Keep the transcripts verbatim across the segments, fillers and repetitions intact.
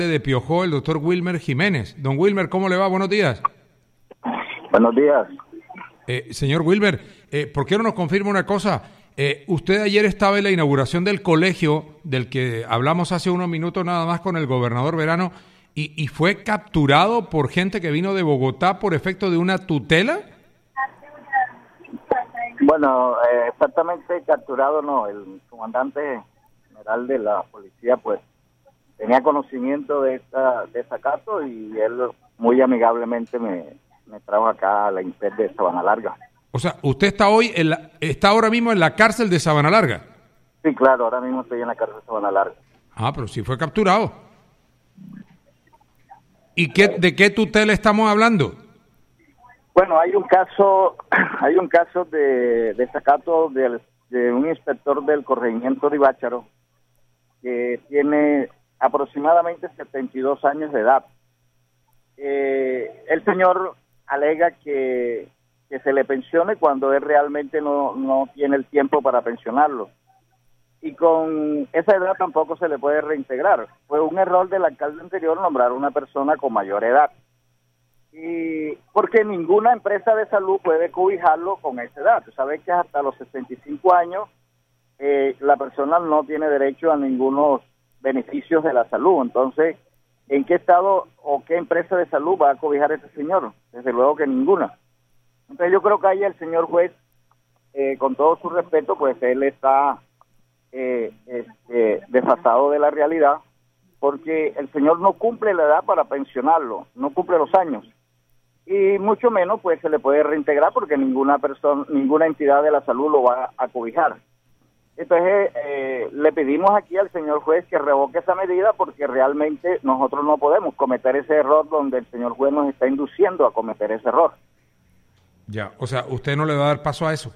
de Piojó, el doctor Wilmer Jiménez. Don Wilmer, ¿cómo le va? Buenos días. Buenos días. Eh, señor Wilmer, eh, ¿por qué no nos confirma una cosa? Eh, usted ayer estaba en la inauguración del colegio del que hablamos hace unos minutos nada más con el gobernador Verano y, y fue capturado por gente que vino de Bogotá por efecto de una tutela. Bueno, eh, exactamente capturado no, el comandante general de la policía pues tenía conocimiento de esta de ese caso y él muy amigablemente me, me trajo acá a la Inter de Sabana Larga. O sea, usted está hoy en la, está ahora mismo en la cárcel de Sabana Larga. Sí, claro, ahora mismo estoy en la cárcel de Sabana Larga. Ah, pero sí fue capturado. ¿Y qué, de qué tutela estamos hablando? Bueno, hay un caso, hay un caso de desacato de, de un inspector del corregimiento de Ibácharo que tiene aproximadamente setenta y dos años de edad. Eh, el señor alega que, que se le pensione cuando él realmente no, no tiene el tiempo para pensionarlo. Y con esa edad tampoco se le puede reintegrar. Fue un error del alcalde anterior nombrar a una persona con mayor edad. Y porque ninguna empresa de salud puede cobijarlo con esa edad. Tú sabes que hasta los sesenta y cinco años eh, la persona no tiene derecho a ningunos beneficios de la salud. Entonces, ¿en qué estado o qué empresa de salud va a cobijar a ese señor? Desde luego que ninguna. Entonces yo creo que ahí el señor juez, eh, con todo su respeto, pues él está eh, este, desfasado de la realidad, porque el señor no cumple la edad para pensionarlo, no cumple los años. Y mucho menos pues se le puede reintegrar porque ninguna persona, ninguna entidad de la salud lo va a cobijar. Entonces eh, le pedimos aquí al señor juez que revoque esa medida porque realmente nosotros no podemos cometer ese error donde el señor juez nos está induciendo a cometer ese error. Ya, o sea, ¿usted no le va a dar paso a eso?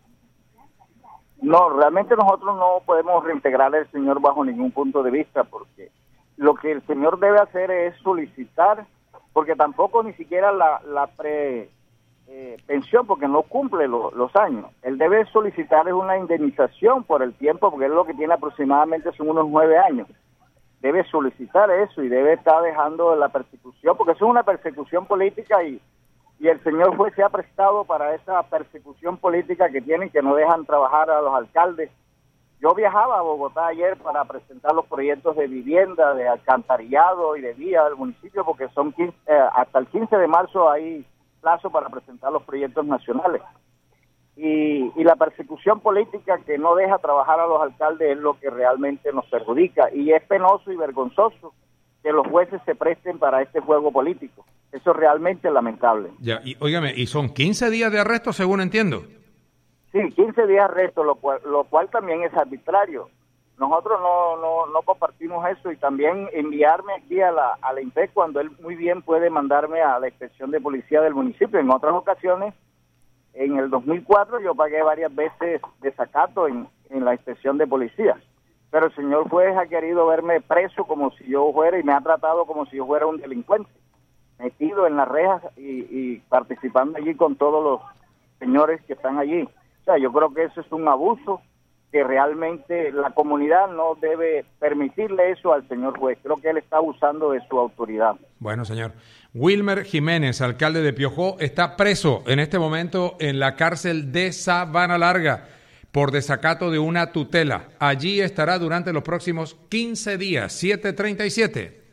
No, realmente nosotros no podemos reintegrar al señor bajo ningún punto de vista porque lo que el señor debe hacer es solicitar, porque tampoco ni siquiera la, la pre eh, pensión, porque no cumple lo, los años. Él debe solicitar es una indemnización por el tiempo, porque él lo que tiene aproximadamente son unos nueve años. Debe solicitar eso y debe estar dejando la persecución, porque eso es una persecución política y, y el señor juez se ha prestado para esa persecución política que tienen, que no dejan trabajar a los alcaldes. Yo viajaba a Bogotá ayer para presentar los proyectos de vivienda, de alcantarillado y de vía del municipio, porque son quince, eh, hasta el quince de marzo hay plazo para presentar los proyectos nacionales. Y, y la persecución política que no deja trabajar a los alcaldes es lo que realmente nos perjudica. Y es penoso y vergonzoso que los jueces se presten para este juego político. Eso es realmente lamentable. Ya, y óigame, ¿y son quince días de arresto según entiendo? Sí, quince días arresto, lo cual, lo cual también es arbitrario. Nosotros no, no, no compartimos eso y también enviarme aquí a la, a la INPEC cuando él muy bien puede mandarme a la inspección de policía del municipio. En otras ocasiones, en el dos mil cuatro yo pagué varias veces desacato en, en la inspección de policía. Pero el señor juez ha querido verme preso como si yo fuera y me ha tratado como si yo fuera un delincuente, metido en las rejas y, y participando allí con todos los señores que están allí. O sea, yo creo que eso es un abuso que realmente la comunidad no debe permitirle eso al señor juez. Creo que él está abusando de su autoridad. Bueno, señor. Wilmer Jiménez, alcalde de Piojó, está preso en este momento en la cárcel de Sabana Larga por desacato de una tutela. Allí estará durante los próximos quince días, siete treinta y siete.